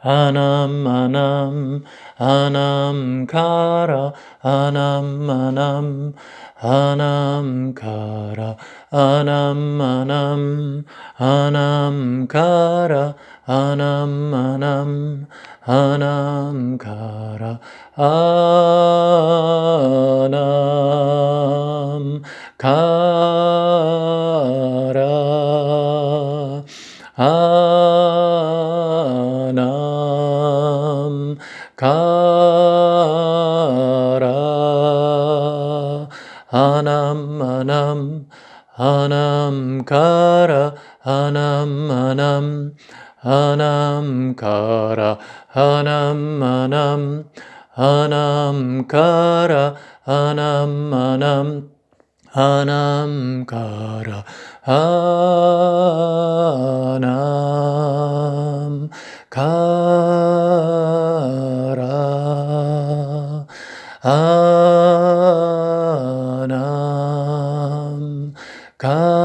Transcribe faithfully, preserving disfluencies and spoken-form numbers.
anam, anam, anam kara, anam, anam, anam kara, anam, anam, anam kara, anam, anam, anam kara, anam kara, anam kara, anam, anam, anam kara, anam, anam, anam kara, anam, anam, anam kara, anam, anam, anam kara, anam kara, anam kara.